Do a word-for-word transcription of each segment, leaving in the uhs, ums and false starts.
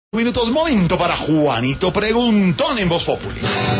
Minutos, momento para Juanito Preguntón en Voz Populi.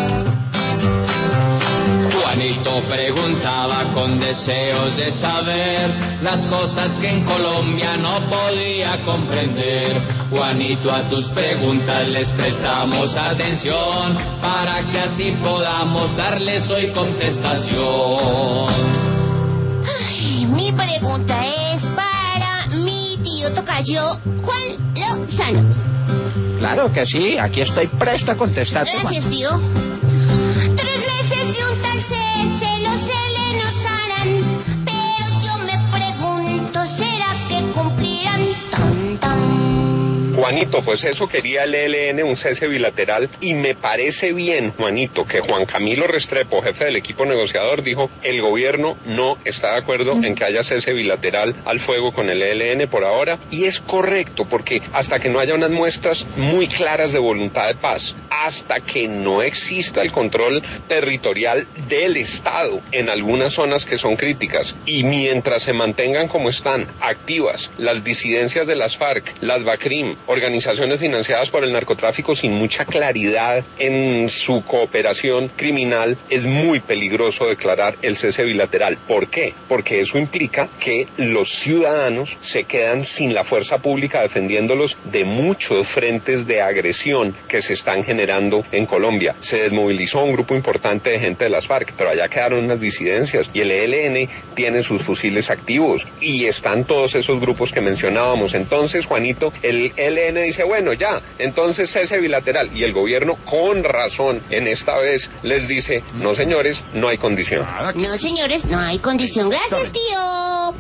Juanito preguntaba con deseos de saber las cosas que en Colombia no podía comprender. Juanito, a tus preguntas les prestamos atención para que así podamos darles hoy contestación. Ay, mi pregunta es para mi tío tocayo Juan Lozano. Claro que sí, aquí estoy presto a contestar. Gracias, tío. Tres meses de un tal cese, los helenos harán, pero yo me pregunto, ¿será que cumplirán? Tan, tan. Juanito, pues eso quería el E L N, un cese bilateral, y me parece bien, Juanito, que Juan Camilo Restrepo, jefe del equipo negociador, dijo, el gobierno no está de acuerdo en que haya cese bilateral al fuego con el E L N por ahora, y es correcto, porque hasta que no haya unas muestras muy claras de voluntad de paz, hasta que no exista el control territorial del Estado en algunas zonas que son críticas, y mientras se mantengan como están, activas, las disidencias de las FARC, las BACRIM, organizaciones financiadas por el narcotráfico sin mucha claridad en su cooperación criminal, es muy peligroso declarar el cese bilateral. ¿Por qué? Porque eso implica que los ciudadanos se quedan sin la fuerza pública defendiéndolos de muchos frentes de agresión que se están generando en Colombia. Se desmovilizó un grupo importante de gente de las FARC, pero allá quedaron unas disidencias y el E L N tiene sus fusiles activos y están todos esos grupos que mencionábamos. Entonces, Juanito, el E L N dice, bueno, ya, entonces cese bilateral, y el gobierno con razón en esta vez les dice, no señores, no hay condición. No, señores, no hay condición. Gracias, tío.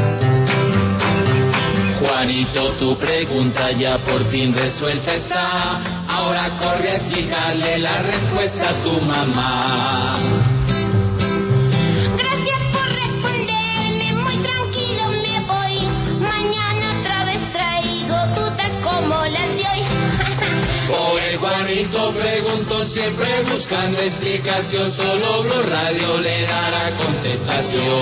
Juanito, tu pregunta ya por fin resuelta está. Ahora corre a explicarle la respuesta a tu mamá. Gracias por responderme, muy tranquilo me voy. Mañana otra vez traigo dudas como las de hoy. Por el Juanito preguntó, siempre buscando explicación, solo Blue Radio le dará contestación.